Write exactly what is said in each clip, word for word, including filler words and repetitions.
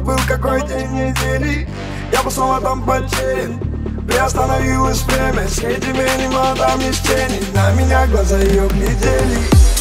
был какой день недели, я бы снова там потерян. Приостановилось время, с этими немодами с тени. На меня глаза ее глядели.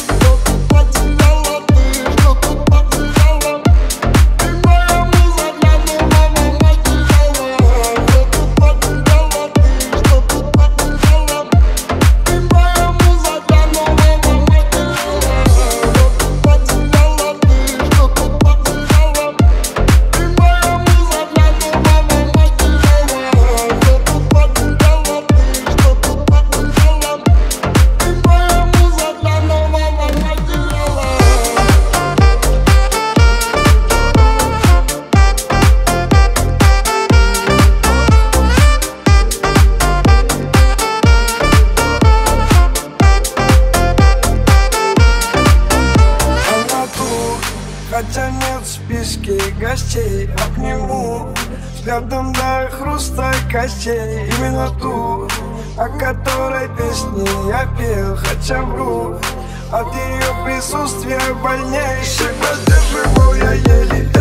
Хотя нет в списке гостей, обниму взглядом до хруста костей. Именно ту, о которой песни я пел, хотя вру. От ее присутствия больнейших воздерживал я еле.